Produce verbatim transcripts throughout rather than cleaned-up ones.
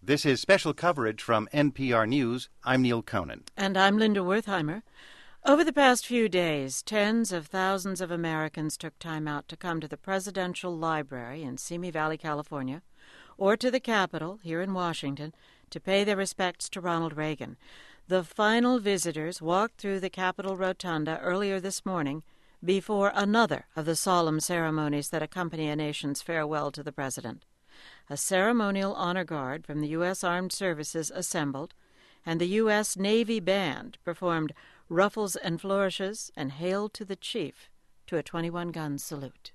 This is special coverage from N P R News. I'm Neil Conan. And I'm Linda Wertheimer. Over the past few days, tens of thousands of Americans took time out to come to the Presidential Library in Simi Valley, California, or to the Capitol here in Washington to pay their respects to Ronald Reagan. The final visitors walked through the Capitol Rotunda earlier this morning before another of the solemn ceremonies that accompany a nation's farewell to the president. A ceremonial honor guard from the U S Armed Services assembled, and the U S Navy Band performed Ruffles and Flourishes and Hail to the Chief to a twenty-one gun salute.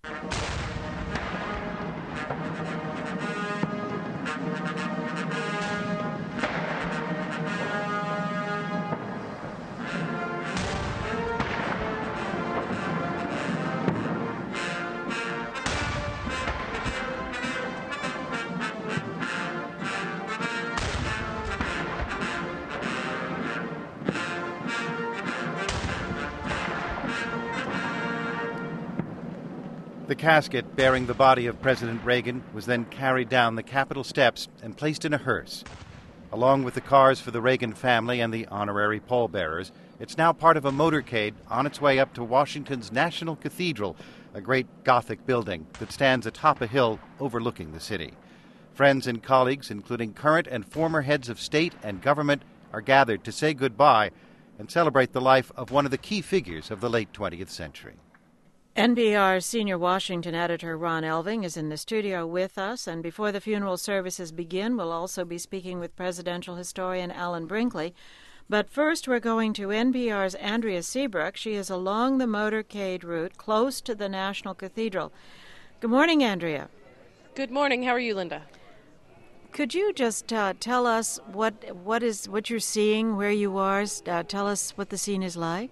The casket bearing the body of President Reagan was then carried down the Capitol steps and placed in a hearse. Along with the cars for the Reagan family and the honorary pallbearers, it's now part of a motorcade on its way up to Washington's National Cathedral, a great Gothic building that stands atop a hill overlooking the city. Friends and colleagues, including current and former heads of state and government, are gathered to say goodbye and celebrate the life of one of the key figures of the late twentieth century. N P R senior Washington editor Ron Elving is in the studio with us, and before the funeral services begin, we'll also be speaking with presidential historian Alan Brinkley. But first, we're going to N P R's Andrea Seabrook. She is along the motorcade route close to the National Cathedral. Good morning, Andrea. Good morning. How are you, Linda? Could you just uh, tell us what what is what you're seeing, where you are? Uh, tell us what the scene is like.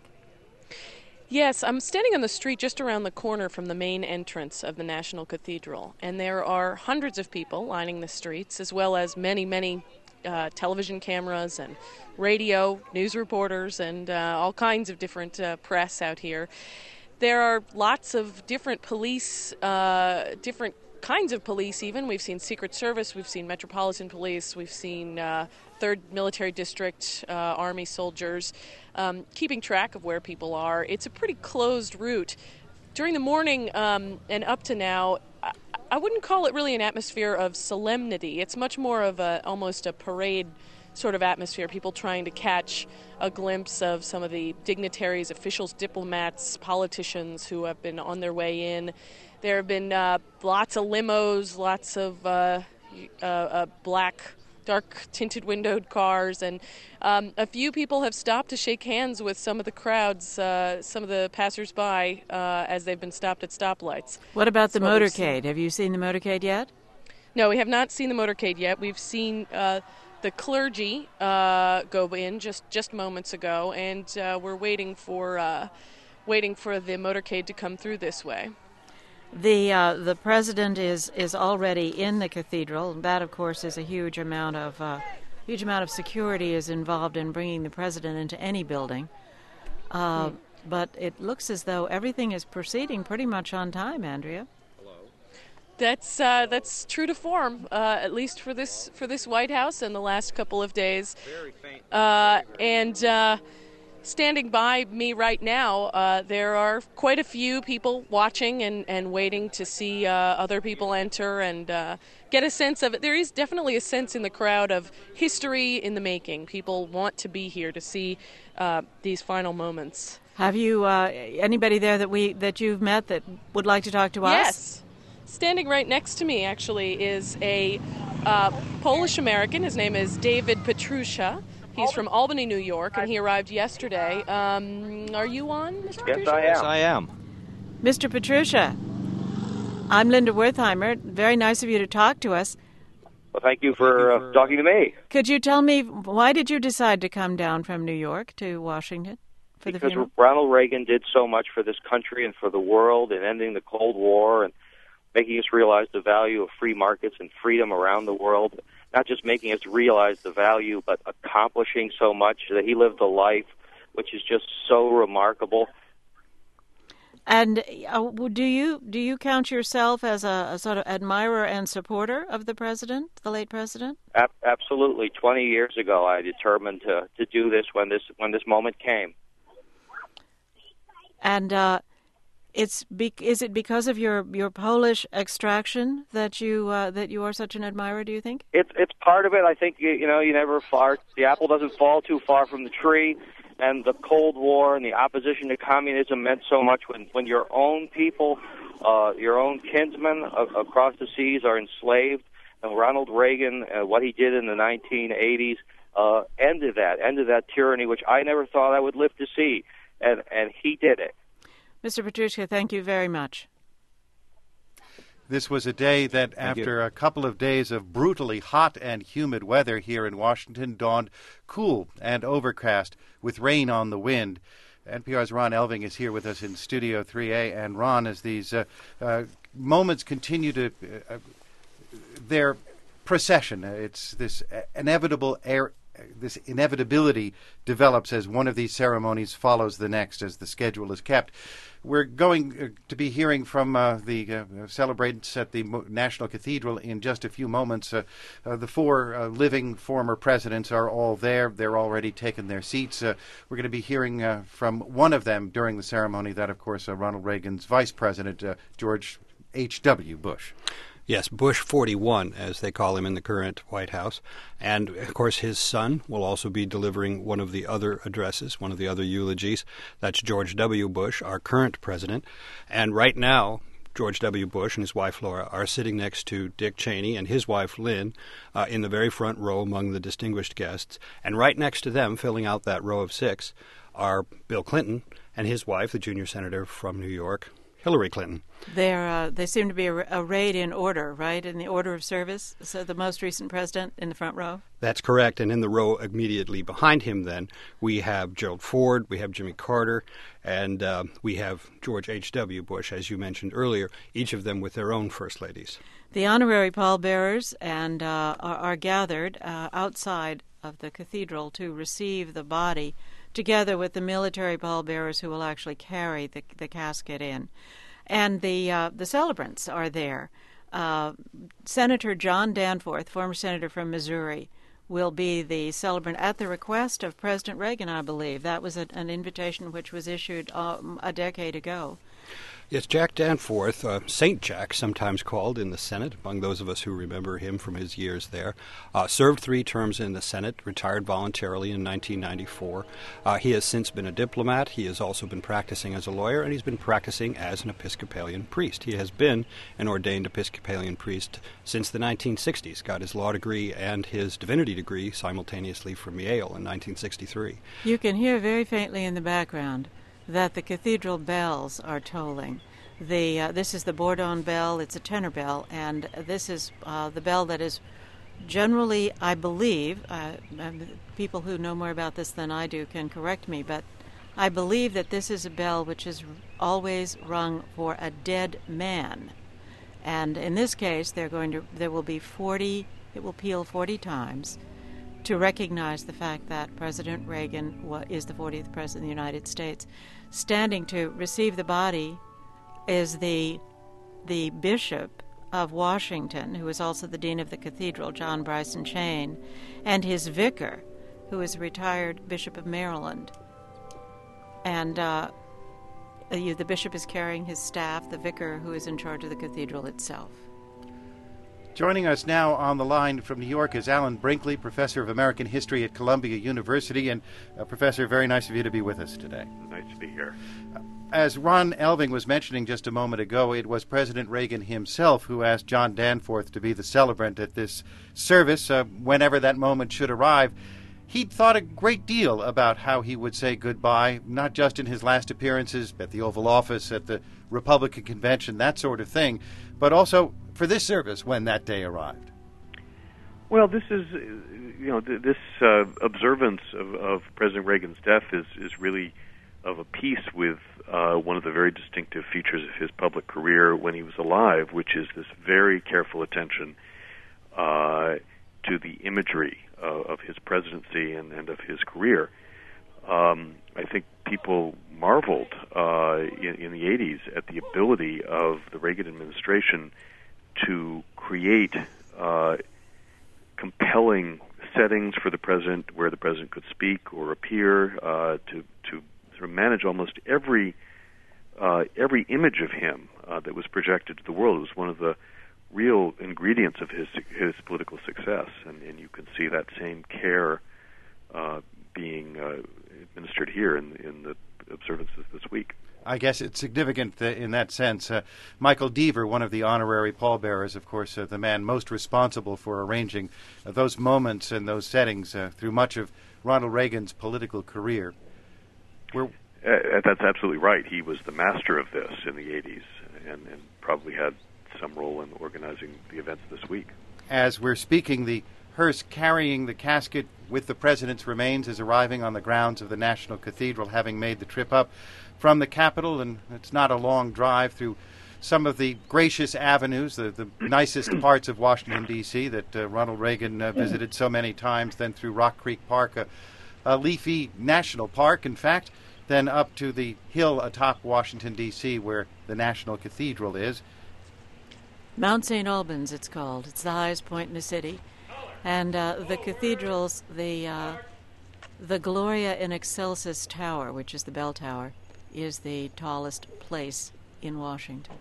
Yes, I'm standing on the street just around the corner from the main entrance of the National Cathedral, and there are hundreds of people lining the streets, as well as many, many uh, television cameras and radio, news reporters, and uh, all kinds of different uh, press out here. There are lots of different police, uh, different kinds of police even. We've seen Secret Service, we've seen Metropolitan Police, we've seen uh, third Military District, uh, Army soldiers, um, keeping track of where people are. It's a pretty closed route. During the morning um, and up to now, I, I wouldn't call it really an atmosphere of solemnity. It's much more of a almost a parade sort of atmosphere, people trying to catch a glimpse of some of the dignitaries, officials, diplomats, politicians who have been on their way in. There have been uh, lots of limos, lots of uh, uh, uh, black, dark tinted windowed cars, and um, a few people have stopped to shake hands with some of the crowds, uh, some of the passersby, uh, as they've been stopped at stoplights. What about the So motorcade? Have you seen the motorcade yet? No, we have not seen the motorcade yet. We've seen uh, the clergy uh, go in just, just moments ago, and uh, we're waiting for uh, waiting for the motorcade to come through this way. The uh, the president is, is already in the cathedral. That, of course, is a huge amount of uh, huge amount of security is involved in bringing the president into any building. Uh, hmm. But it looks as though everything is proceeding pretty much on time, Andrea. That's uh, that's true to form, uh, at least for this for this White House in the last couple of days. Very faint. Uh, and uh, standing by me right now, uh, there are quite a few people watching and, and waiting to see uh, other people enter and uh, get a sense of it. There is definitely a sense in the crowd of history in the making. People want to be here to see uh, these final moments. Have you uh, anybody there that we that you've met that would like to talk to us? Yes. Standing right next to me, actually, is a uh, Polish-American. His name is David Petrusha. He's from Albany, New York, and he arrived yesterday. Um, are you on, Mister Yes, Petrusha? I am. Yes, I am. Mister Petrusha, I'm Linda Wertheimer. Very nice of you to talk to us. Well, thank you for uh, talking to me. Could you tell me, why did you decide to come down from New York to Washington for the Because funeral? Ronald Reagan did so much for this country and for the world in ending the Cold War and making us realize the value of free markets and freedom around the world, not just making us realize the value, but accomplishing so much that he lived a life which is just so remarkable. And uh, do you do you count yourself as a, a sort of admirer and supporter of the president, the late president? A- absolutely. Twenty years ago, I determined to, to do this when this when this moment came. And uh, it's be- is it because of your, your Polish extraction that you uh, that you are such an admirer? Do you think? It's it's part of it. I think you, you know you never far the apple doesn't fall too far from the tree. And the Cold War and the opposition to communism meant so much when, when your own people, uh, your own kinsmen uh, across the seas are enslaved. And Ronald Reagan, uh, what he did in the nineteen eighties, uh, ended that, ended that tyranny, which I never thought I would live to see. And, and he did it. Mister Petrushka, thank you very much. This was a day that, Thank after you. a couple of days of brutally hot and humid weather here in Washington, dawned cool and overcast with rain on the wind. N P R's Ron Elving is here with us in Studio three A. And Ron, as these uh, uh, moments continue to uh, their procession, uh, it's this inevitable air. This inevitability develops as one of these ceremonies follows the next, as the schedule is kept. We're going uh, to be hearing from uh, the uh, celebrants at the Mo- National Cathedral in just a few moments. Uh, uh, the four uh, living former presidents are all there. They're already taken their seats. Uh, we're going to be hearing uh, from one of them during the ceremony, that, of course, uh, Ronald Reagan's vice president, uh, George H W. Bush. Yes, Bush forty-one, as they call him in the current White House. And, of course, his son will also be delivering one of the other addresses, one of the other eulogies. That's George W. Bush, our current president. And right now, George W. Bush and his wife Laura are sitting next to Dick Cheney and his wife Lynn uh, in the very front row among the distinguished guests. And right next to them, filling out that row of six, are Bill Clinton and his wife, the junior senator from New York, Hillary Clinton. They're, uh, they seem to be ar- arrayed in order, right, in the order of service. So the most recent president in the front row? That's correct. And in the row immediately behind him, then, we have Gerald Ford, we have Jimmy Carter, and uh, we have George H W. Bush, as you mentioned earlier, each of them with their own first ladies. The honorary pallbearers and uh, are, are gathered uh, outside of the cathedral to receive the body, together with the military pallbearers who will actually carry the, the casket in. And the uh, the celebrants are there. Uh, Senator John Danforth, former senator from Missouri, will be the celebrant at the request of President Reagan, I believe. That was a, an invitation which was issued um, a decade ago. Yes, Jack Danforth, uh, Saint Jack, sometimes called in the Senate, among those of us who remember him from his years there, uh, served three terms in the Senate, retired voluntarily in nineteen ninety-four. Uh, he has since been a diplomat. He has also been practicing as a lawyer, and he's been practicing as an Episcopalian priest. He has been an ordained Episcopalian priest since the nineteen sixties, got his law degree and his divinity degree simultaneously from Yale in nineteen sixty-three. You can hear very faintly in the background that the cathedral bells are tolling. The uh, this is the Bourdon bell. It's a tenor bell, and this is uh, the bell that is generally, I believe, uh, people who know more about this than I do can correct me, but I believe that this is a bell which is always rung for a dead man. And in this case, they're going to there will be forty. It will peal forty times to recognize the fact that President Reagan is the fortieth President of the United States. Standing to receive the body is the the Bishop of Washington, who is also the Dean of the Cathedral, John Bryson Chain, and his vicar, who is a retired Bishop of Maryland. And uh, the Bishop is carrying his staff, the vicar who is in charge of the cathedral itself. Joining us now on the line from New York is Alan Brinkley, Professor of American History at Columbia University. And, uh, Professor, very nice of you to be with us today. Nice to be here. As Ron Elving was mentioning just a moment ago, it was President Reagan himself who asked John Danforth to be the celebrant at this service, uh, whenever that moment should arrive. He'd thought a great deal about how he would say goodbye, not just in his last appearances at the Oval Office, at the Republican Convention, that sort of thing, but also for this service when that day arrived. Well, this is, you know, th- this uh, observance of, of President Reagan's death is, is really of a piece with uh, one of the very distinctive features of his public career when he was alive, which is this very careful attention uh, to the imagery of, of his presidency and, and of his career. Um, I think people marveled uh, in, in the eighties at the ability of the Reagan administration to create uh, compelling settings for the president where the president could speak or appear, uh, to to sort of manage almost every uh, every image of him uh, that was projected to the world. It was one of the real ingredients of his his political success, and, and you can see that same care uh, being uh, administered here in, in the observances this week. I guess it's significant uh, in that sense. Uh, Michael Deaver, one of the honorary pallbearers, of course, uh, the man most responsible for arranging uh, those moments and those settings uh, through much of Ronald Reagan's political career. We're Uh, that's absolutely right. He was the master of this in the eighties, and, and probably had some role in organizing the events this week. As we're speaking, the hearse carrying the casket with the president's remains is arriving on the grounds of the National Cathedral, having made the trip up from the Capitol, and it's not a long drive through some of the gracious avenues, the, the nicest parts of Washington, D C that uh, Ronald Reagan uh, visited so many times, then through Rock Creek Park, a, a leafy national park, in fact, then up to the hill atop Washington, D C, where the National Cathedral is. Mount Saint Albans, it's called. It's the highest point in the city. And uh, the cathedral's, the, uh, the Gloria in Excelsis Tower, which is the bell tower, is the tallest place in Washington.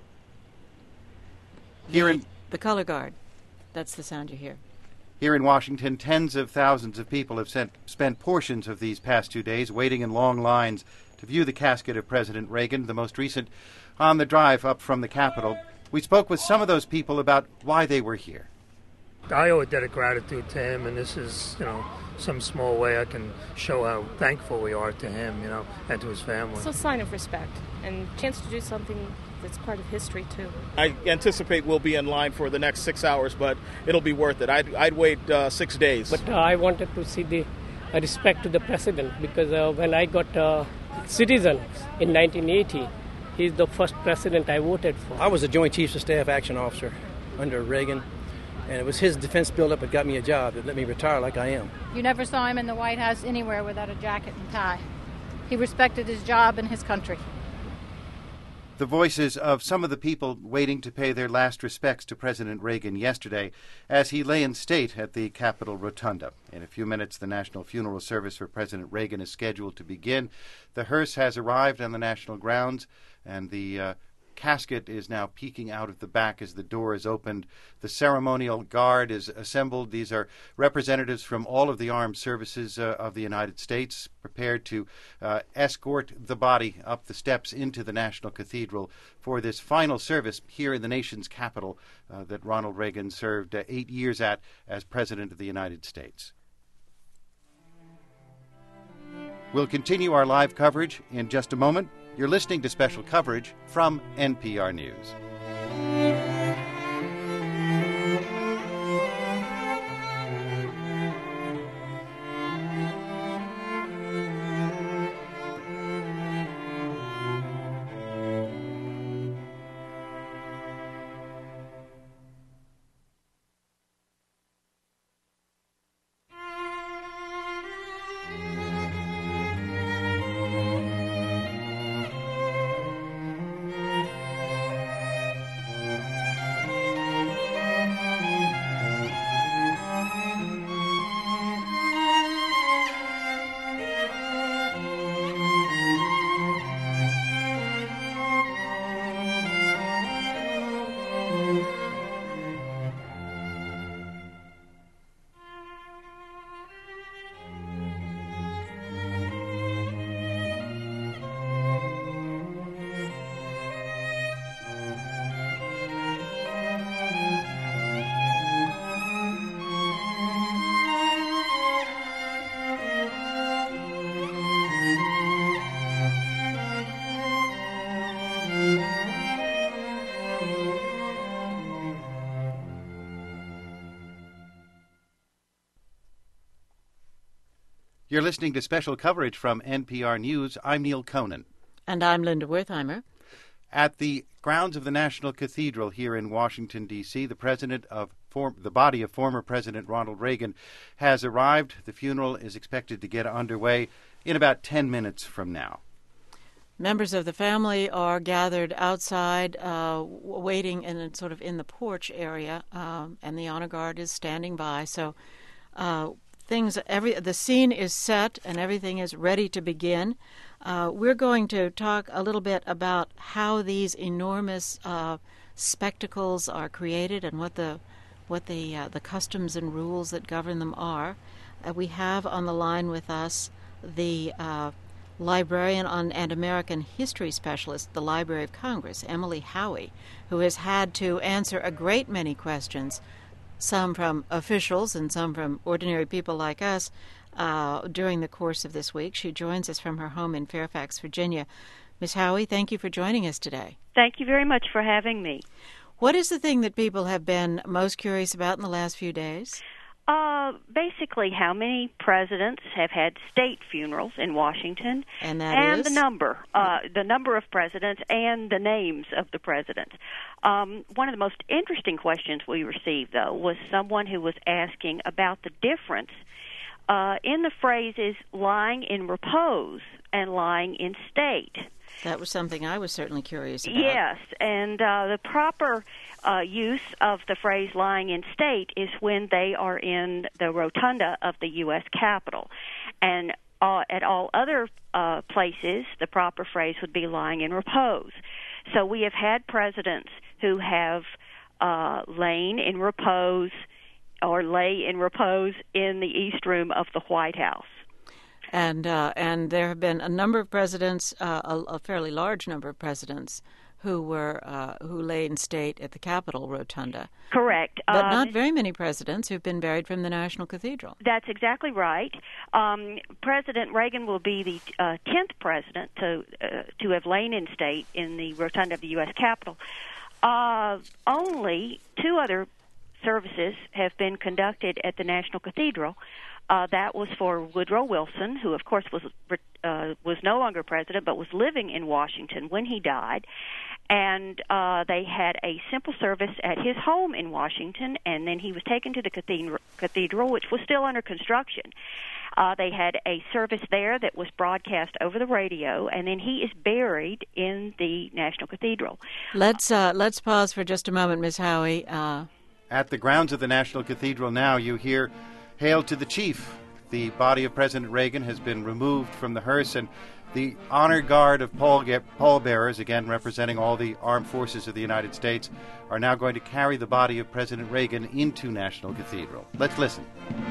Here the, in the color guard, that's the sound you hear. Here in Washington, tens of thousands of people have sent, spent portions of these past two days waiting in long lines to view the casket of President Reagan, the most recent on the drive up from the Capitol. We spoke with some of those people about why they were here. I owe a debt of gratitude to him, and this is, you know, some small way I can show how thankful we are to him, you know, and to his family. It's a sign of respect and a chance to do something that's part of history, too. I anticipate we'll be in line for the next six hours, but it'll be worth it. I'd, I'd wait uh, six days. But uh, I wanted to see the uh, respect to the president, because uh, when I got uh, citizen in nineteen eighty, he's the first president I voted for. I was a Joint Chiefs of Staff Action Officer under Reagan, and it was his defense buildup that got me a job that let me retire like I am. You never saw him in the White House anywhere without a jacket and tie. He respected his job and his country. The voices of some of the people waiting to pay their last respects to President Reagan yesterday as he lay in state at the Capitol Rotunda. In a few minutes, the national funeral service for President Reagan is scheduled to begin. The hearse has arrived on the national grounds, and the uh, casket is now peeking out of the back as the door is opened. The ceremonial guard is assembled. These are representatives from all of the armed services uh, of the United States, prepared to uh, escort the body up the steps into the National Cathedral for this final service here in the nation's capital uh, that Ronald Reagan served uh, eight years at as President of the United States. We'll continue our live coverage in just a moment. You're listening to special coverage from N P R News. You're listening to special coverage from N P R News. I'm Neil Conan. And I'm Linda Wertheimer. At the grounds of the National Cathedral here in Washington, D C, the president of form, the body of former President Ronald Reagan has arrived. The funeral is expected to get underway in about ten minutes from now. members of the family are gathered outside, uh, waiting in sort of in the porch area, um, and the honor guard is standing by. So uh, things, every the scene is set and everything is ready to begin. Uh, we're going to talk a little bit about how these enormous uh, spectacles are created and what the what the uh, the customs and rules that govern them are. Uh, we have on the line with us the uh, librarian on, and American history specialist at the Library of Congress, Emily Howie, who has had to answer a great many questions, some from officials and some from ordinary people like us, uh, during the course of this week. She joins us from her home in Fairfax, Virginia. Miz Howie, thank you for joining us today. Thank you very much for having me. What is the thing that people have been most curious about in the last few days? Uh, basically, how many presidents have had state funerals in Washington, and that and is? the number, uh, the number of presidents, and the names of the presidents. Um, one of the most interesting questions we received, though, was someone who was asking about the difference uh, in the phrases "lying in repose" and "lying in state." That was something I was certainly curious about. Yes, and uh, the proper uh, use of the phrase lying in state is when they are in the rotunda of the U S Capitol. And uh, at all other uh, places, the proper phrase would be lying in repose. So we have had presidents who have uh, lain in repose or lay in repose in the East Room of the White House. And uh, and there have been a number of presidents, uh, a, a fairly large number of presidents, who were uh, who lay in state at the Capitol Rotunda. Correct, but um, not very many presidents who've been buried from the National Cathedral. That's exactly right. Um, President Reagan will be the uh, tenth president to uh, to have lain in state in the Rotunda of the U S Capitol. Uh, only two other services have been conducted at the National Cathedral. Uh, that was for Woodrow Wilson, who, of course, was uh, was no longer president, but was living in Washington when he died. And uh, they had a simple service at his home in Washington, and then he was taken to the cathedral, cathedral which was still under construction. Uh, they had a service there that was broadcast over the radio, and then he is buried in the National Cathedral. Let's uh, let's pause for just a moment, Miz Howie. Uh... At the grounds of the National Cathedral now, you hear "Hail to the Chief." The body of President Reagan has been removed from the hearse, and the honor guard of pall- pallbearers, again representing all the armed forces of the United States, are now going to carry the body of President Reagan into National Cathedral. Let's listen.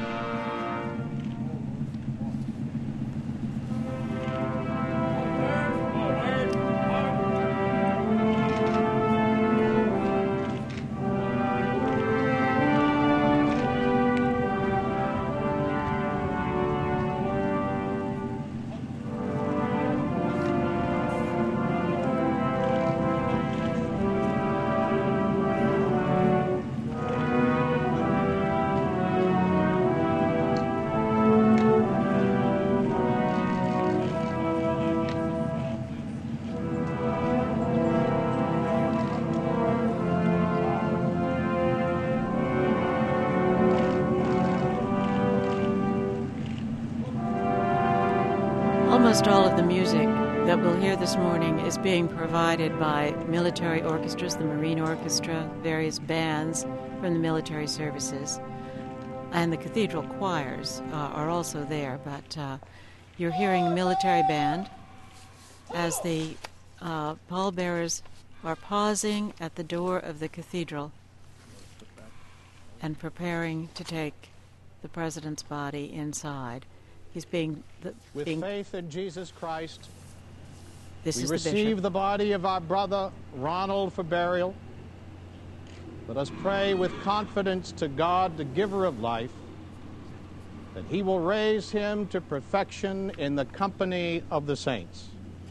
Almost all of the music that we'll hear this morning is being provided by military orchestras, the Marine Orchestra, various bands from the military services, and the cathedral choirs uh, are also there. But uh, you're hearing a military band as the uh, pallbearers are pausing at the door of the cathedral and preparing to take the president's body inside. He's being the, with being, faith in Jesus Christ. This we is receive the, bishop. the body of our brother Ronald for burial. Let us pray with confidence to God, the giver of life, that he will raise him to perfection in the company of the saints.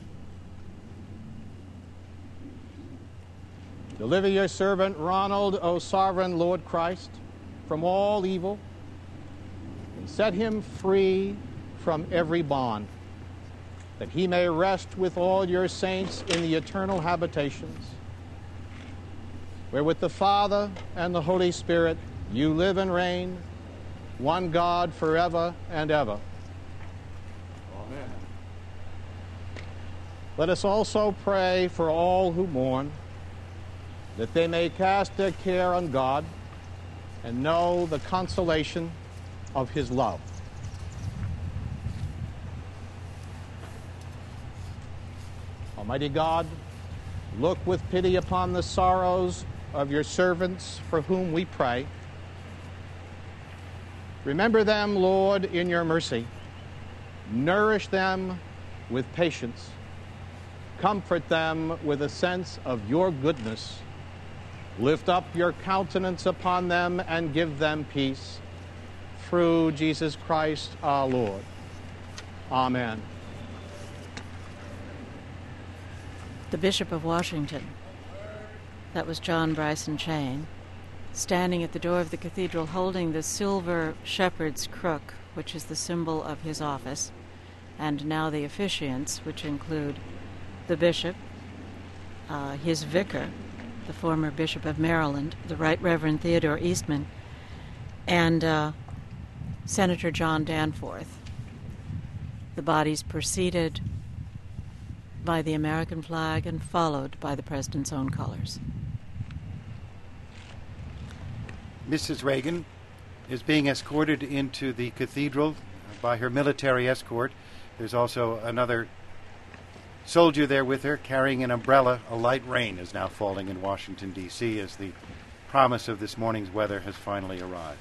Deliver your servant Ronald, O sovereign Lord Christ, from all evil, and set him free from every bond, that he may rest with all your saints in the eternal habitations, where with the Father and the Holy Spirit you live and reign, one God forever and ever. Amen. let us also pray for all who mourn, that they may cast their care on God and know the consolation of his love. Almighty God, look with pity upon the sorrows of your servants for whom we pray. Remember them, Lord, in your mercy. Nourish them with patience. Comfort them with a sense of your goodness. Lift up your countenance upon them and give them peace. Through Jesus Christ our Lord. Amen. The Bishop of Washington, that was John Bryson Chain, standing at the door of the cathedral holding the silver shepherd's crook, which is the symbol of his office, and now the officiants, which include the bishop, uh, his vicar, the former Bishop of Maryland, the Right Reverend Theodore Eastman, and uh, Senator John Danforth. The bodies preceded by the American flag and followed by the President's own colors. Missus Reagan is being escorted into the cathedral by her military escort. There's also another soldier there with her carrying an umbrella. A light rain is now falling in Washington, D C as the promise of this morning's weather has finally arrived.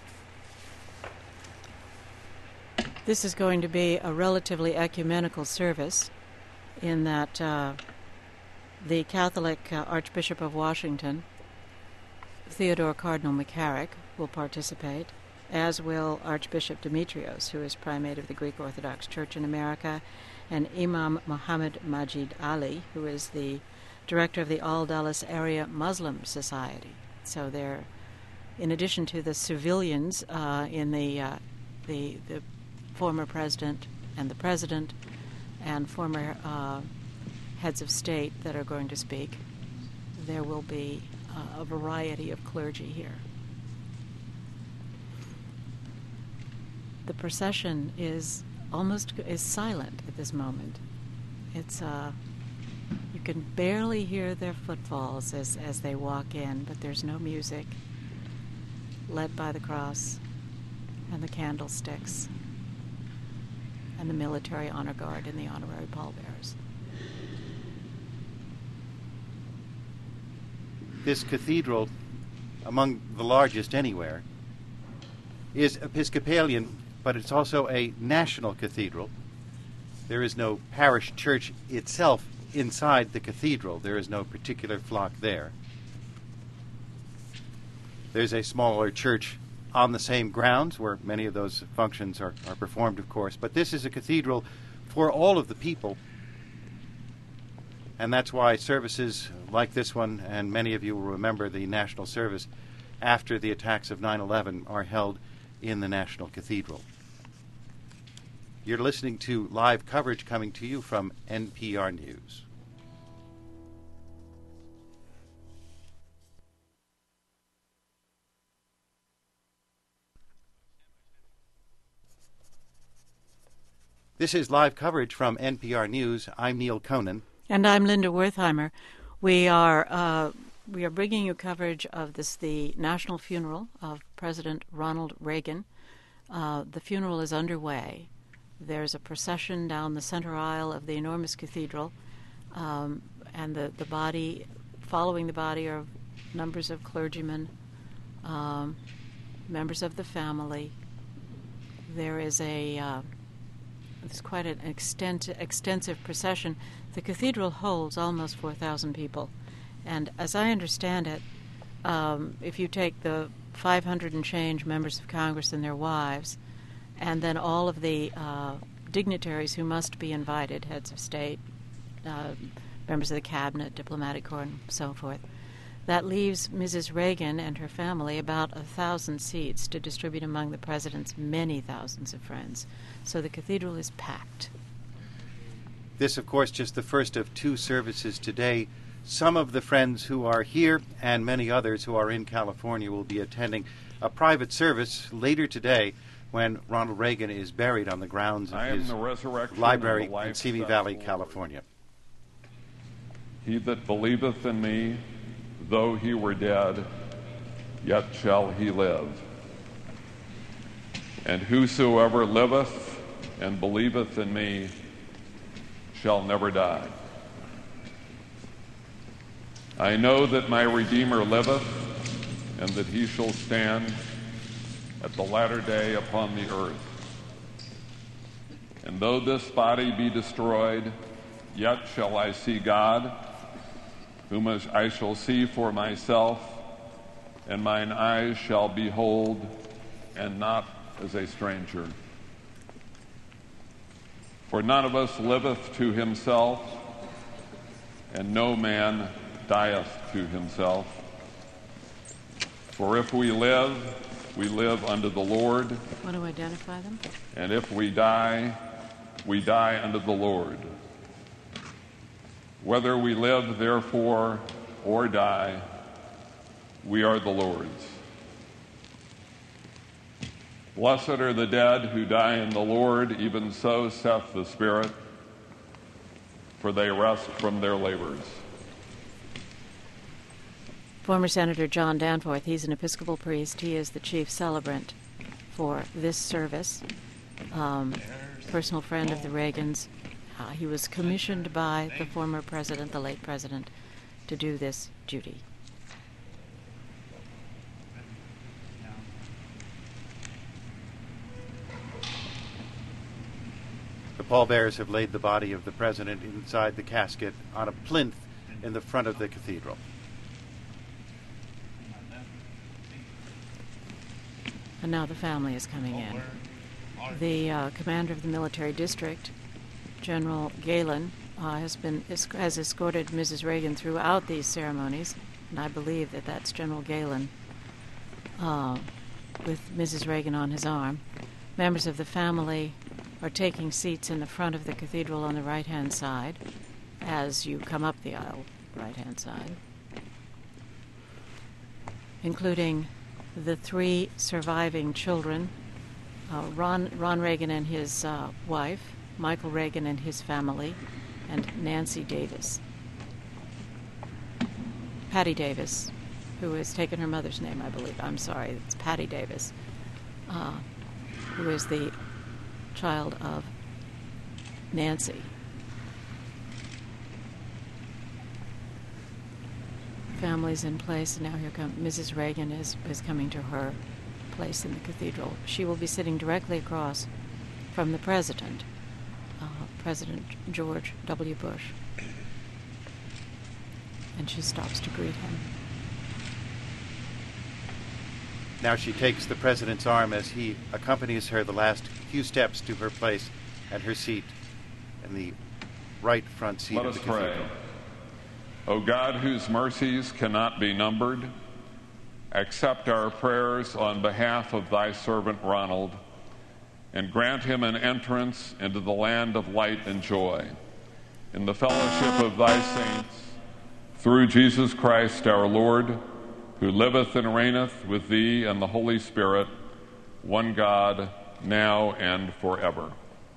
This is going to be a relatively ecumenical service in that uh, the Catholic uh, Archbishop of Washington, Theodore Cardinal McCarrick, will participate, as will Archbishop Demetrios, who is primate of the Greek Orthodox Church in America, and Imam Muhammad Majid Ali, who is the director of the Al Dallas Area Muslim Society. So they're, in addition to the civilians uh, in the, uh, the the former president and the president and former uh, heads of state that are going to speak, there will be uh, a variety of clergy here. The procession is almost is silent at this moment. It's uh, you can barely hear their footfalls as, as they walk in, but there's no music, led by the cross and the candlesticks and the military honor guard and the honorary pallbearers. This cathedral, among the largest anywhere, is Episcopalian, but it's also a national cathedral. There is no parish church itself inside the cathedral. There is no particular flock there. There's a smaller church on the same grounds where many of those functions are, are performed, of course. But this is a cathedral for all of the people. And that's why services like this one, and many of you will remember the national service after the attacks of nine eleven, are held in the National Cathedral. You're listening to live coverage coming to you from N P R News. This is live coverage from N P R News. I'm Neil Conan. And I'm Linda Wertheimer. We are uh, we are bringing you coverage of this the national funeral of President Ronald Reagan. Uh, the funeral is underway. There's a procession down the center aisle of the enormous cathedral, um, and the, the body, following the body are numbers of clergymen, um, members of the family. There is a uh, it's quite an extent, extensive procession. The cathedral holds almost four thousand people, and as I understand it, um, if you take the five hundred and change members of Congress and their wives, and then all of the uh, dignitaries who must be invited, heads of state, uh, members of the cabinet, diplomatic corps, and so forth, that leaves Missus Reagan and her family about a thousand seats to distribute among the president's many thousands of friends. So the cathedral is packed. This, of course, just the first of two services today. Some of the friends who are here and many others who are in California will be attending a private service later today when Ronald Reagan is buried on the grounds of his library in Simi Valley, California. He that believeth in me, though he were dead, yet shall he live. And whosoever liveth and believeth in me shall never die. I know that my Redeemer liveth, and that he shall stand at the latter day upon the earth. And though this body be destroyed, yet shall I see God, whom I shall see for myself, and mine eyes shall behold, and not as a stranger. For none of us liveth to himself, and no man dieth to himself. For if we live, we live unto the Lord. Want to identify them? And if we die, we die unto the Lord. Whether we live, therefore, or die, we are the Lord's. Blessed are the dead who die in the Lord, even so saith the Spirit, for they rest from their labors. Former Senator John Danforth, he's an Episcopal priest. He is the chief celebrant for this service. Um, personal friend of the Reagans. Uh, he was commissioned by the former president, the late president, to do this duty. The pallbearers have laid the body of the president inside the casket on a plinth in the front of the cathedral. And now the family is coming in. The uh, commander of the military district, General Galen, uh, has been has escorted Missus Reagan throughout these ceremonies, and I believe that that's General Galen uh, with Missus Reagan on his arm. Members of the family are taking seats in the front of the cathedral on the right-hand side as you come up the aisle, right-hand side, including the three surviving children, uh, Ron, Ron Reagan and his uh, wife, Michael Reagan and his family, and Nancy Davis. Patty Davis, who has taken her mother's name, I believe. I'm sorry, it's Patty Davis, uh, who is the child of Nancy. Family's in place, and now here comes Missus Reagan is, is coming to her place in the cathedral. She will be sitting directly across from the president, uh, President George W. Bush. And she stops to greet him. Now she takes the president's arm as he accompanies her the last few steps to her place at her seat in the right front seat Let of the us pray. cathedral. O God, whose mercies cannot be numbered, accept our prayers on behalf of thy servant Ronald, and grant him an entrance into the land of light and joy. In the fellowship of thy saints, through Jesus Christ our Lord, who liveth and reigneth with thee and the Holy Spirit, one God, now and forever.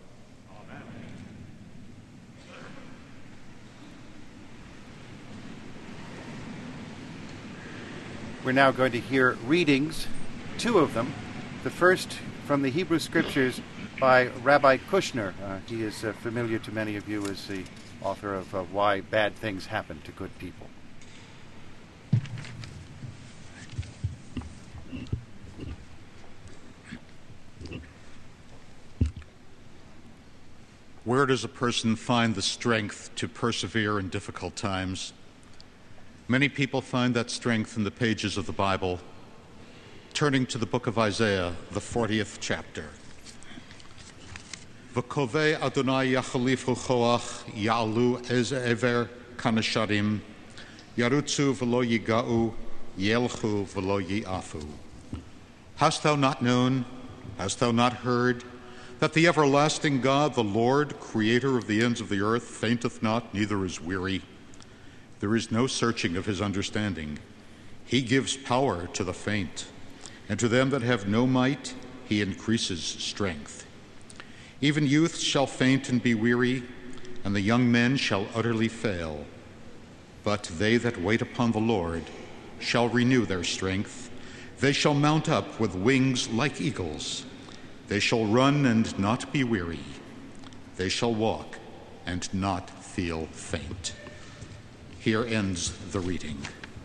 We're now going to hear readings, two of them. The first from the Hebrew Scriptures by Rabbi Kushner. Uh, he is uh, familiar to many of you as the author of uh, Why Bad Things Happen to Good People. Where does a person find the strength to persevere in difficult times? Many people find that strength in the pages of the Bible. Turning to the book of Isaiah, the fortieth chapter. V'kovei Adonai yachalifu choach ya'alu ez ever kanasharim yarutzu v'lo yiga'u yelchu v'lo yi'afu. Hast thou not known, hast thou not heard, that the everlasting God, the Lord, creator of the ends of the earth, fainteth not, neither is weary? There is no searching of his understanding. He gives power to the faint, and to them that have no might he increases strength. Even youths shall faint and be weary, and the young men shall utterly fail. But they that wait upon the Lord shall renew their strength. They shall mount up with wings like eagles. They shall run and not be weary. They shall walk and not feel faint. Here ends the reading.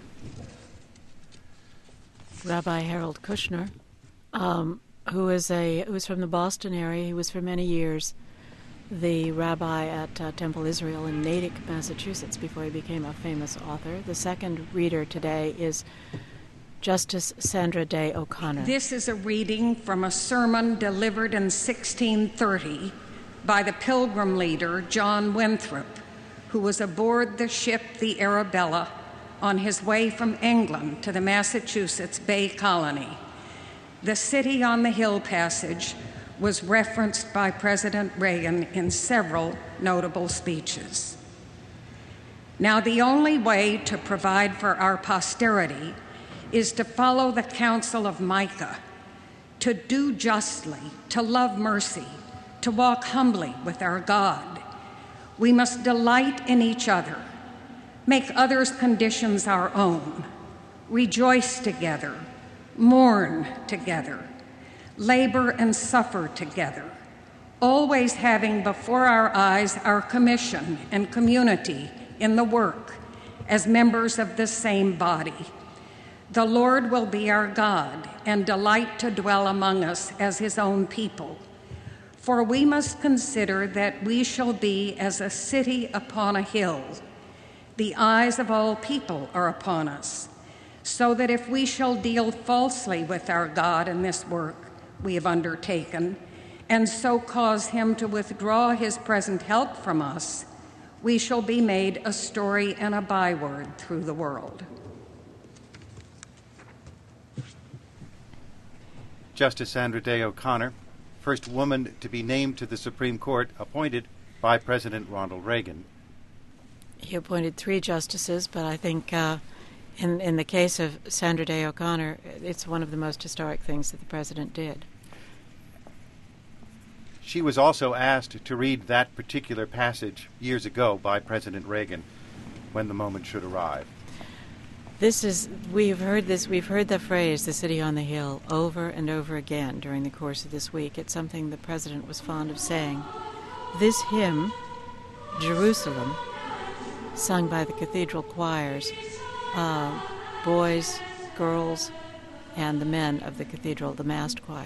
Rabbi Harold Kushner, um, who is a who is from the Boston area. He was for many years the rabbi at uh, Temple Israel in Natick, Massachusetts, before he became a famous author. The second reader today is Justice Sandra Day O'Connor. This is a reading from a sermon delivered in sixteen thirty by the Pilgrim leader John Winthrop, who was aboard the ship the Arabella on his way from England to the Massachusetts Bay Colony. The City on the Hill passage was referenced by President Reagan in several notable speeches. Now, the only way to provide for our posterity is to follow the counsel of Micah, to do justly, to love mercy, to walk humbly with our God. We must delight in each other, make others' conditions our own, rejoice together, mourn together, labor and suffer together, always having before our eyes our commission and community in the work as members of the same body. The Lord will be our God and delight to dwell among us as his own people. For we must consider that we shall be as a city upon a hill. The eyes of all people are upon us, so that if we shall deal falsely with our God in this work we have undertaken, and so cause him to withdraw his present help from us, we shall be made a story and a byword through the world. Justice Sandra Day O'Connor, first woman to be named to the Supreme Court, appointed by President Ronald Reagan. He appointed three justices, but I think uh, in, in the case of Sandra Day O'Connor, it's one of the most historic things that the president did. She was also asked to read that particular passage years ago by President Reagan when the moment should arrive. This is, we've heard this, we've heard the phrase, the city on the hill, over and over again during the course of this week. It's something the president was fond of saying. This hymn, Jerusalem, sung by the cathedral choirs, uh, boys, girls, and the men of the cathedral, the massed choir.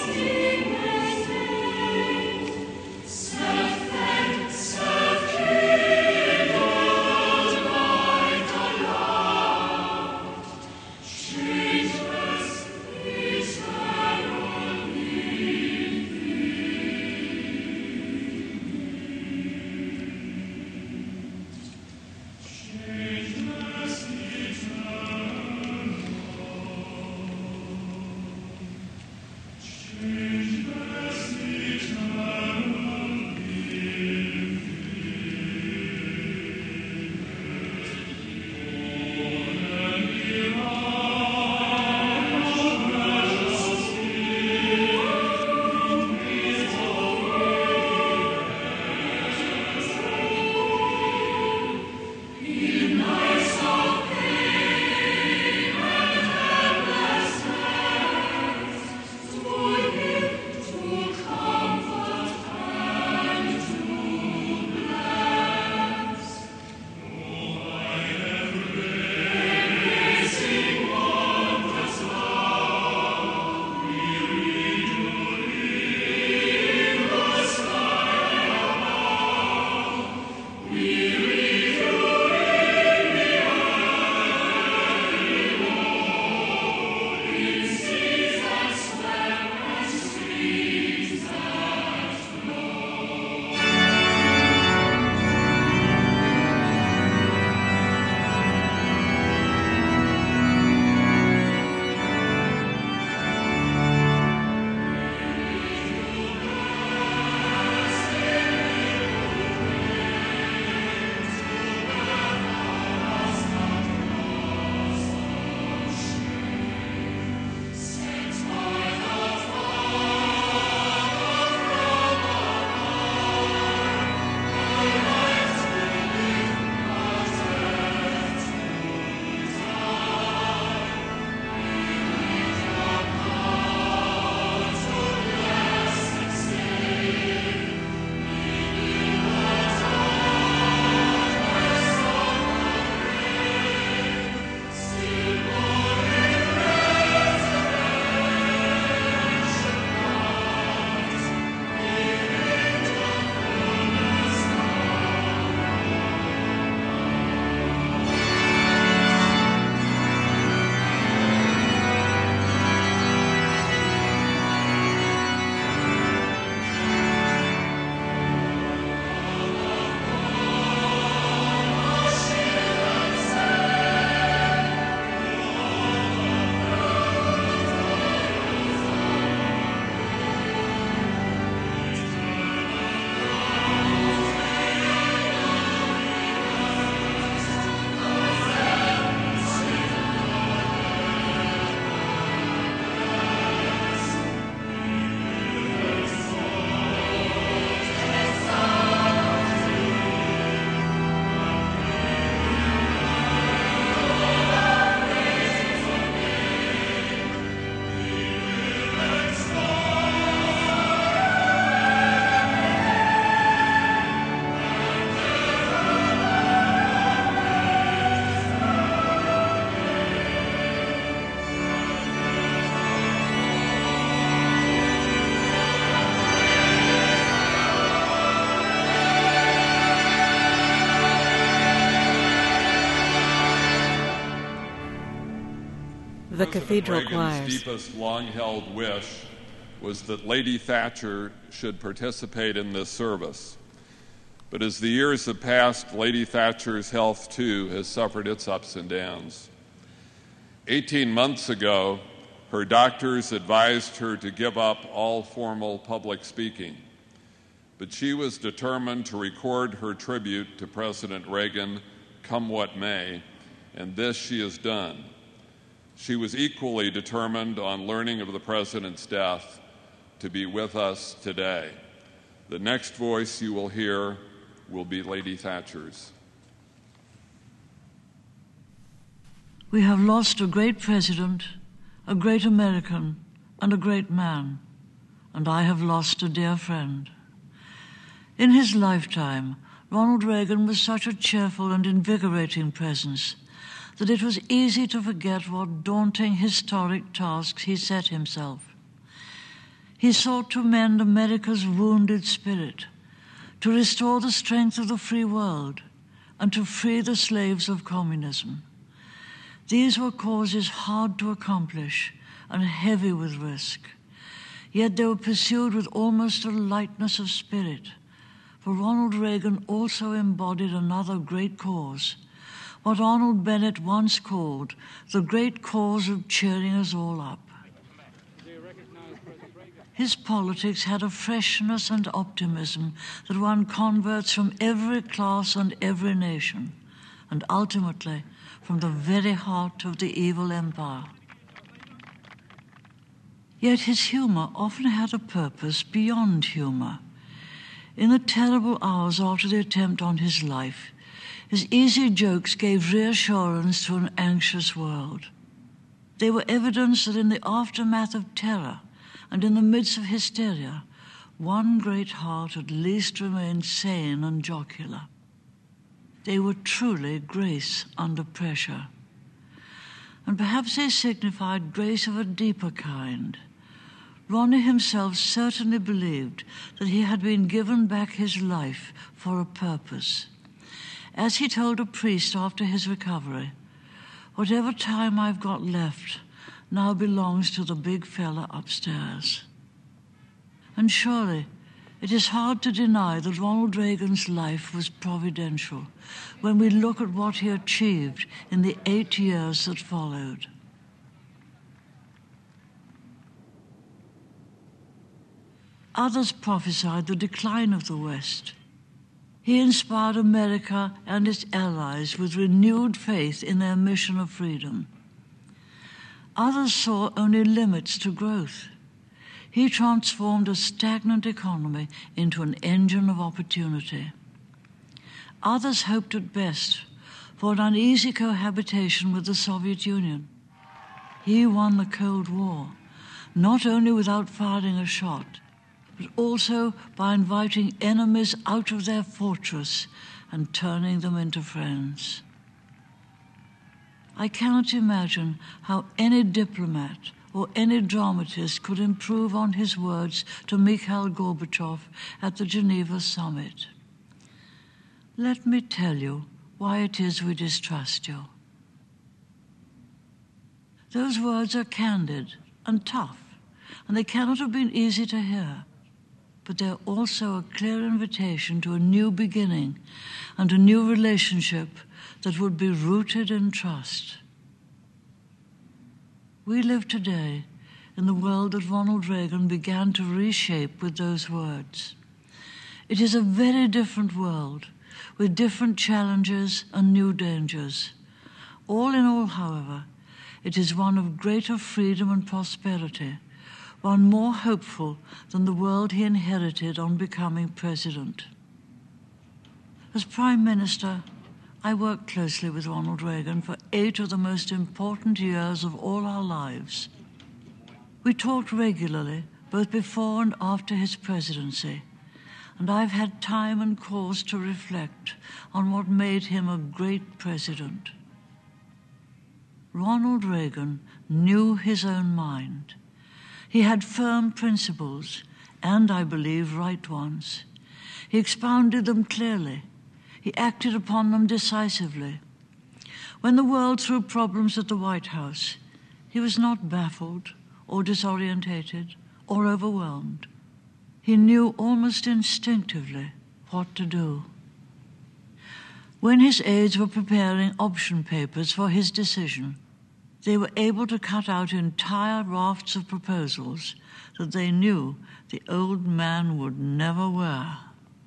Self The Cathedral Reagan's Choirs. deepest long-held wish was that Lady Thatcher should participate in this service. But as the years have passed, Lady Thatcher's health, too, has suffered its ups and downs. Eighteen months ago, her doctors advised her to give up all formal public speaking. But she was determined to record her tribute to President Reagan, come what may, and this she has done. She was equally determined on learning of the President's death to be with us today. The next voice you will hear will be Lady Thatcher's. We have lost a great president, a great American, and a great man, and I have lost a dear friend. In his lifetime, Ronald Reagan was such a cheerful and invigorating presence that it was easy to forget what daunting historic tasks he set himself. He sought to mend America's wounded spirit, to restore the strength of the free world, and to free the slaves of communism. These were causes hard to accomplish and heavy with risk, yet they were pursued with almost a lightness of spirit, for Ronald Reagan also embodied another great cause, what Arnold Bennett once called the great cause of cheering us all up. His politics had a freshness and optimism that won converts from every class and every nation, and ultimately from the very heart of the evil empire. Yet his humor often had a purpose beyond humor. In the terrible hours after the attempt on his life, his easy jokes gave reassurance to an anxious world. They were evidence that in the aftermath of terror and in the midst of hysteria, one great heart at least remained sane and jocular. They were truly grace under pressure. And perhaps they signified grace of a deeper kind. Ronnie himself certainly believed that he had been given back his life for a purpose. As he told a priest after his recovery, "Whatever time I've got left now belongs to the big fella upstairs." And surely it is hard to deny that Ronald Reagan's life was providential when we look at what he achieved in the eight years that followed. Others prophesied the decline of the West. He inspired America and its allies with renewed faith in their mission of freedom. Others saw only limits to growth. He transformed a stagnant economy into an engine of opportunity. Others hoped at best for an uneasy cohabitation with the Soviet Union. He won the Cold War, not only without firing a shot, but also by inviting enemies out of their fortress and turning them into friends. I cannot imagine how any diplomat or any dramatist could improve on his words to Mikhail Gorbachev at the Geneva summit. Let me tell you why it is we distrust you. Those words are candid and tough, and they cannot have been easy to hear. But they're also a clear invitation to a new beginning and a new relationship that would be rooted in trust. We live today in the world that Ronald Reagan began to reshape with those words. It is a very different world, with different challenges and new dangers. All in all, however, it is one of greater freedom and prosperity, one more hopeful than the world he inherited on becoming president. As Prime Minister, I worked closely with Ronald Reagan for eight of the most important years of all our lives. We talked regularly, both before and after his presidency, and I've had time and cause to reflect on what made him a great president. Ronald Reagan knew his own mind. He had firm principles, and I believe right ones. He expounded them clearly. He acted upon them decisively. When the world threw problems at the White House, He was not baffled or disorientated or overwhelmed. He knew almost instinctively what to do. When his aides were preparing option papers for his decision, they were able to cut out entire rafts of proposals that they knew the old man would never wear.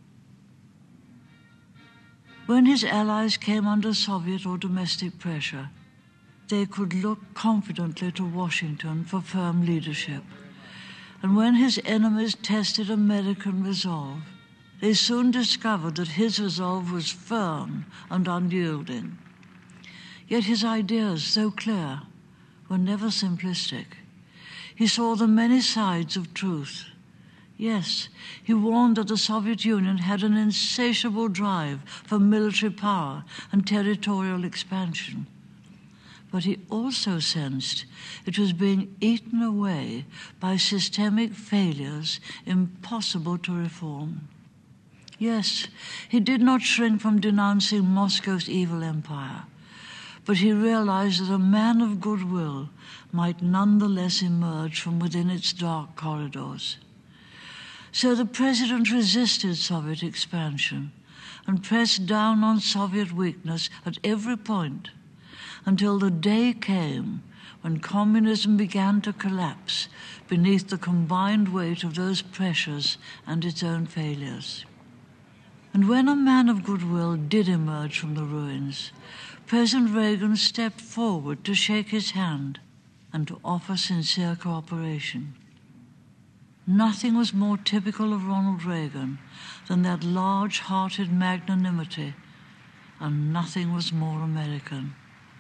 When his allies came under Soviet or domestic pressure, they could look confidently to Washington for firm leadership. And when his enemies tested American resolve, they soon discovered that his resolve was firm and unyielding. Yet his ideas, though clear, were never simplistic. He saw the many sides of truth. Yes, he warned that the Soviet Union had an insatiable drive for military power and territorial expansion. But he also sensed it was being eaten away by systemic failures impossible to reform. Yes, he did not shrink from denouncing Moscow's evil empire, but he realized that a man of goodwill might nonetheless emerge from within its dark corridors. So the president resisted Soviet expansion and pressed down on Soviet weakness at every point until the day came when communism began to collapse beneath the combined weight of those pressures and its own failures. And when a man of goodwill did emerge from the ruins, President Reagan stepped forward to shake his hand and to offer sincere cooperation. Nothing was more typical of Ronald Reagan than that large-hearted magnanimity, and nothing was more American.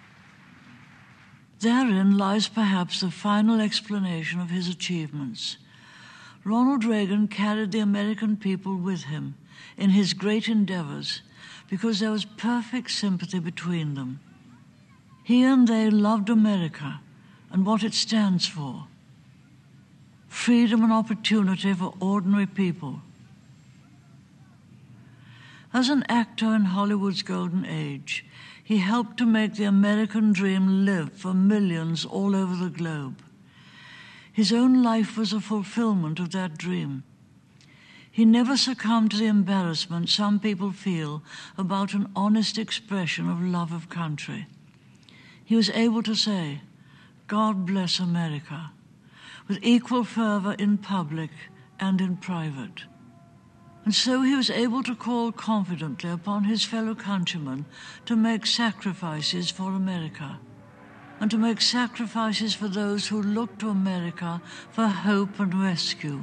Therein lies perhaps the final explanation of his achievements. Ronald Reagan carried the American people with him in his great endeavors because there was perfect sympathy between them. He and they loved America and what it stands for: freedom and opportunity for ordinary people. As an actor in Hollywood's golden age, he helped to make the American dream live for millions all over the globe. His own life was a fulfillment of that dream. He never succumbed to the embarrassment some people feel about an honest expression of love of country. He was able to say, "God bless America," with equal fervor in public and in private. And so he was able to call confidently upon his fellow countrymen to make sacrifices for America, and to make sacrifices for those who look to America for hope and rescue.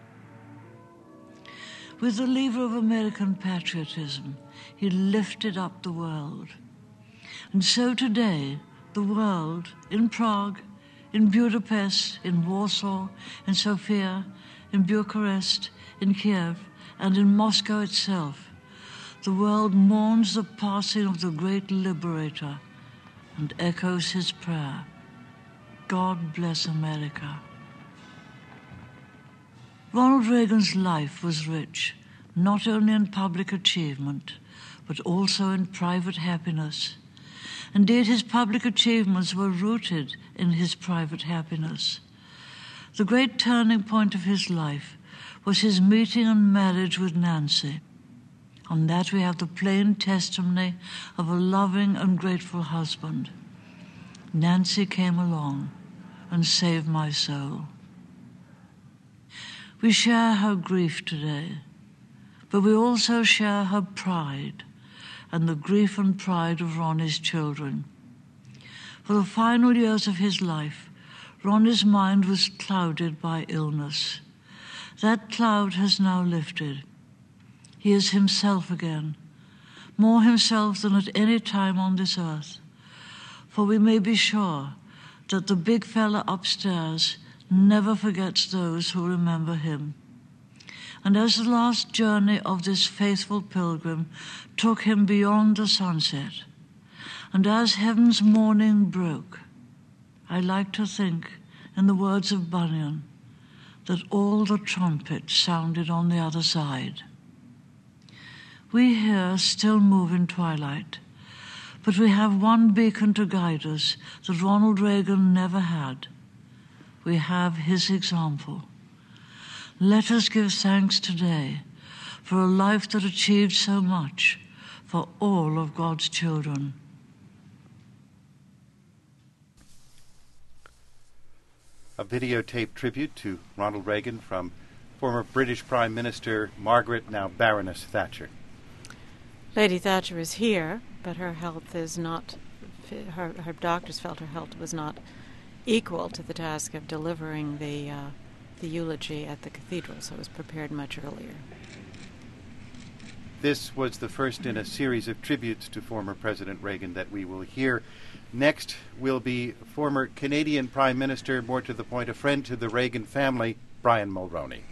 With the lever of American patriotism, he lifted up the world. And so today, the world, in Prague, in Budapest, in Warsaw, in Sofia, in Bucharest, in Kiev, and in Moscow itself, the world mourns the passing of the great liberator and echoes his prayer, "God bless America." Ronald Reagan's life was rich, not only in public achievement, but also in private happiness. Indeed, his public achievements were rooted in his private happiness. The great turning point of his life was his meeting and marriage with Nancy. On that we have the plain testimony of a loving and grateful husband. Nancy came along and saved my soul. We share her grief today, but we also share her pride and the grief and pride of Ronnie's children. For the final years of his life, Ronnie's mind was clouded by illness. That cloud has now lifted. He is himself again, more himself than at any time on this earth. For we may be sure that the big fella upstairs never forgets those who remember him. And as the last journey of this faithful pilgrim took him beyond the sunset, and as heaven's morning broke, I like to think, in the words of Bunyan, that all the trumpets sounded on the other side. We here still move in twilight, But we have one beacon to guide us that Ronald Reagan never had. We have his example. Let us give thanks today for a life that achieved so much for all of God's children. A videotaped tribute to Ronald Reagan from former British Prime Minister Margaret, now Baroness Thatcher. Lady Thatcher is here, but her health is not, her, her doctors felt her health was not equal to the task of delivering the, uh, the eulogy at the cathedral, so it was prepared much earlier. This was the first in a series of tributes to former President Reagan that we will hear. Next will be former Canadian Prime Minister, more to the point, a friend to the Reagan family, Brian Mulroney.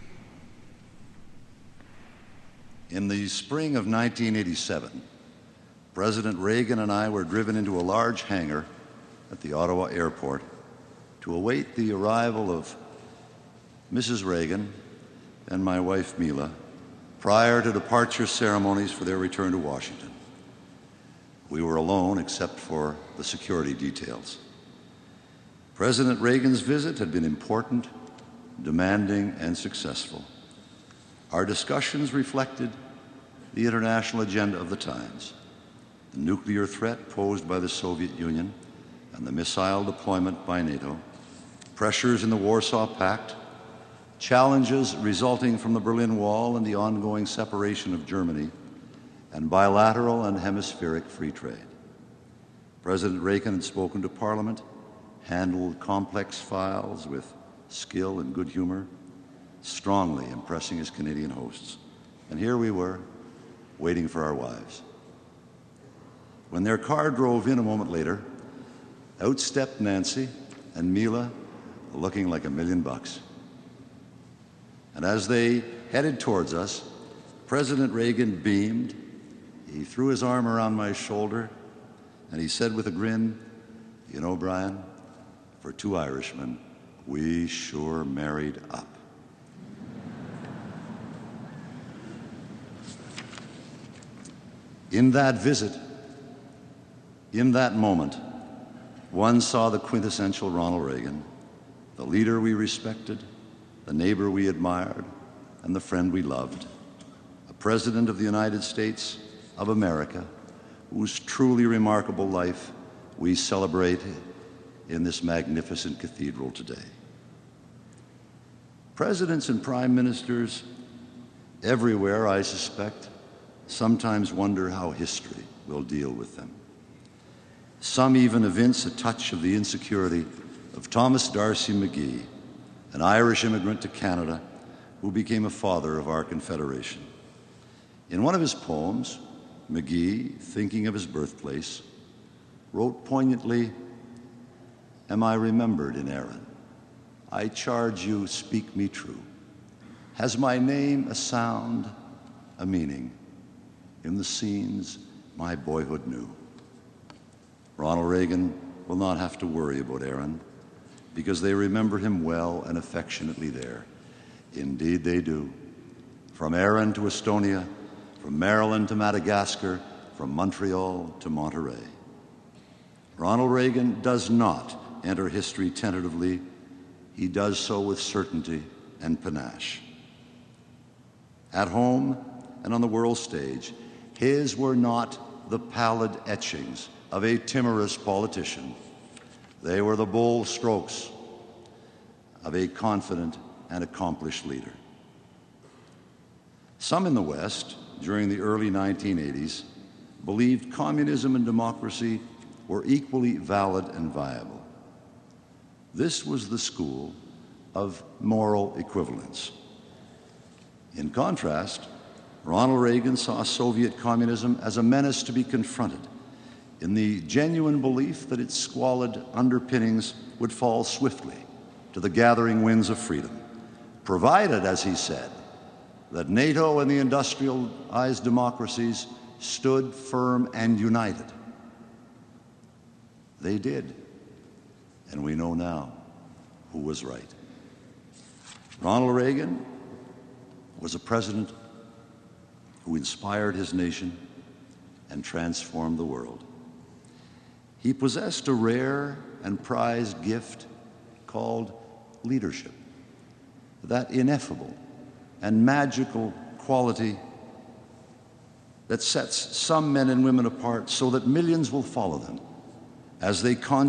In the spring of nineteen eighty-seven, President Reagan and I were driven into a large hangar at the Ottawa airport to await the arrival of Missus Reagan and my wife Mila prior to departure ceremonies for their return to Washington. We were alone except for the security details. President Reagan's visit had been important, demanding, and successful. Our discussions reflected the international agenda of the times, the nuclear threat posed by the Soviet Union and the missile deployment by NATO, pressures in the Warsaw Pact, challenges resulting from the Berlin Wall and the ongoing separation of Germany, and bilateral and hemispheric free trade. President Reagan had spoken to Parliament, handled complex files with skill and good humor, strongly impressing his Canadian hosts. And here we were, waiting for our wives. When their car drove in a moment later, out stepped Nancy and Mila, looking like a million bucks. And as they headed towards us, President Reagan beamed. He threw his arm around my shoulder, and he said with a grin, "You know, Brian, for two Irishmen, we sure married up." In that visit, in that moment, one saw the quintessential Ronald Reagan, the leader we respected, the neighbor we admired, and the friend we loved, a president of the United States of America, whose truly remarkable life we celebrate in this magnificent cathedral today. Presidents and prime ministers everywhere, I suspect, sometimes wonder how history will deal with them. Some even evince a touch of the insecurity of Thomas D'Arcy McGee, an Irish immigrant to Canada who became a father of our Confederation. In one of his poems, McGee, thinking of his birthplace, wrote poignantly, "Am I remembered in Erin? I charge you, speak me true. Has my name a sound, a meaning, in the scenes my boyhood knew?" Ronald Reagan will not have to worry about Erin, because they remember him well and affectionately there. Indeed they do. From Erin to Estonia, from Maryland to Madagascar, from Montreal to Monterey. Ronald Reagan does not enter history tentatively. He does so with certainty and panache. At home and on the world stage, his were not the pallid etchings of a timorous politician. They were the bold strokes of a confident and accomplished leader. Some in the West, during the early nineteen eighties, believed communism and democracy were equally valid and viable. This was the school of moral equivalence. In contrast, Ronald Reagan saw Soviet communism as a menace to be confronted, in the genuine belief that its squalid underpinnings would fall swiftly to the gathering winds of freedom, provided, as he said, that NATO and the industrialized democracies stood firm and united. They did, and we know now who was right. Ronald Reagan was a president who inspired his nation and transformed the world. He possessed a rare and prized gift called leadership, that ineffable and magical quality that sets some men and women apart so that millions will follow them as they con